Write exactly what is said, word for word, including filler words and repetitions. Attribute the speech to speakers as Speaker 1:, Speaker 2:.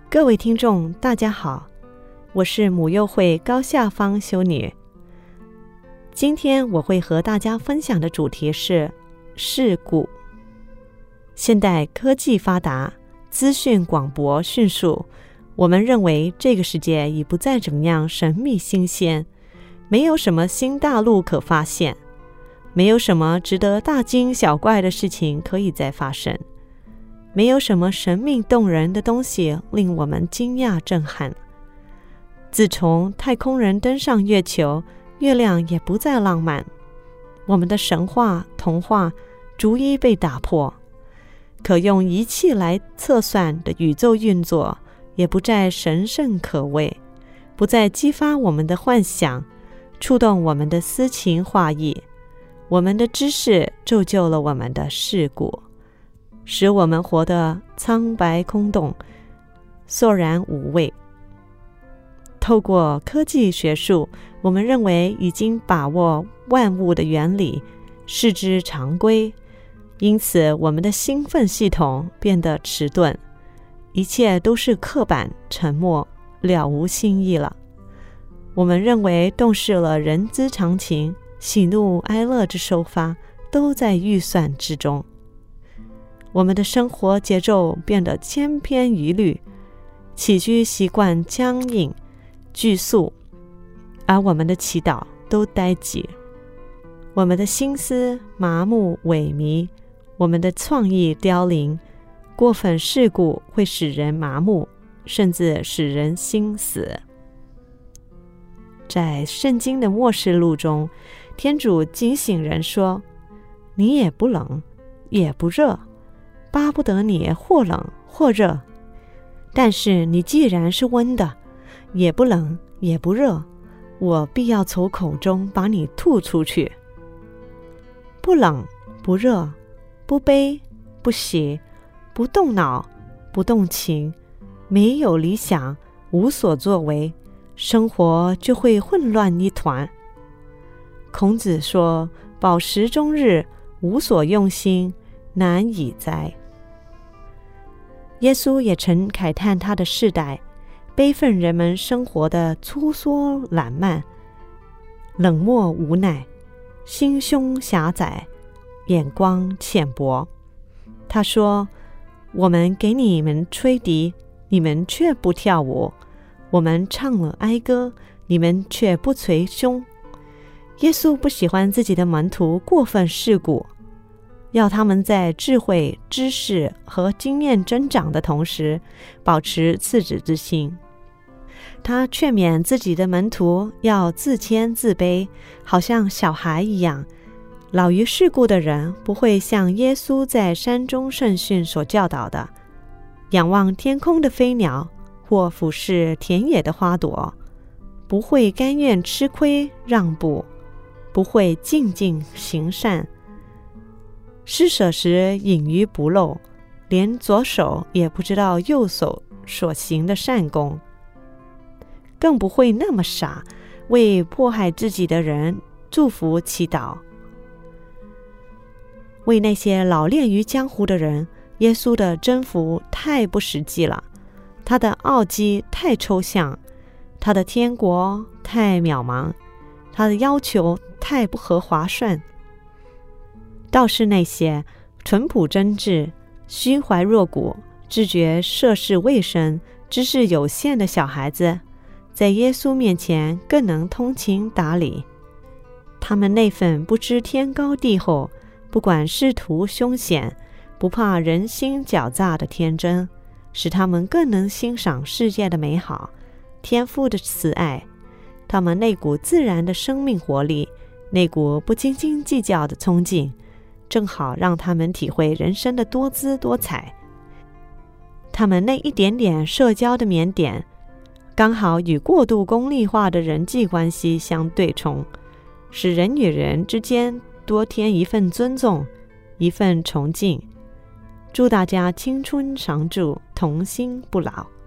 Speaker 1: 各位听众大家好，我是母幼会高下方修女。今天我会和大家分享的主题是事故。现代科技发达，资讯广博迅速，我们认为这个世界已不再怎样神秘新鲜，没有什么新大陆可发现，没有什么值得大惊小怪的事情可以再发生，没有什么神秘动人的东西令我们惊讶震撼。自从太空人登上月球，月亮也不再浪漫，我们的神话童话逐一被打破，可用仪器来测算的宇宙运作也不再神圣可畏，不再激发我们的幻想，触动我们的诗情画意。我们的知识铸就了我们的事故，使我们活得苍白空洞，索然无味。透过科技学术，我们认为已经把握万物的原理，视之常规，因此我们的兴奋系统变得迟钝，一切都是刻板沉默，了无新意了。我们认为洞悉了人之常情，喜怒哀乐之收发都在预算之中。我们的生活节奏变得千篇一律，起居习惯僵硬拘束，而我们的祈祷都呆滞。我们的心思麻木萎靡，我们的创意凋零。过分世故会使人麻木，甚至使人心死。在圣经的默示录中，天主警醒人说，你也不冷也不热，巴不得你或冷或热，但是你既然是温的，也不冷也不热，我必要从口中把你吐出去。不冷不热，不悲不喜，不动脑不动情，没有理想，无所作为，生活就会混乱一团。孔子说，饱食终日，无所用心，难以哉。耶稣也曾慨叹他的世代，悲愤人们生活的粗疏懒慢，冷漠无奈，心胸狭窄，眼光浅薄。他说，我们给你们吹笛，你们却不跳舞，我们唱了哀歌，你们却不捶胸。耶稣不喜欢自己的门徒过分世故，要他们在智慧、知识和经验增长的同时，保持赤子之心。他劝勉自己的门徒要自谦自卑，好像小孩一样。老于世故的人不会像耶稣在山中圣训所教导的，仰望天空的飞鸟，或俯视田野的花朵，不会甘愿吃亏让步，不会静静行善，施舍时隐于不露，连左手也不知道右手所行的善功，更不会那么傻，为迫害自己的人祝福祈祷。为那些老练于江湖的人，耶稣的征服太不实际了，他的奥迹太抽象，他的天国太渺茫，他的要求太不合划算。倒是那些淳朴真挚、虚怀若谷、自觉涉世未深、知识有限的小孩子，在耶稣面前更能通情达理。他们那份不知天高地厚，不管仕途凶险，不怕人心狡诈的天真，使他们更能欣赏世界的美好，天父的慈爱。他们那股自然的生命活力，那股不斤斤计较的冲劲，正好让他们体会人生的多姿多彩。他们那一点点社交的腼腆，刚好与过度功利化的人际关系相对冲，使人与人之间多添一份尊重，一份崇敬。祝大家青春常驻，童心不老。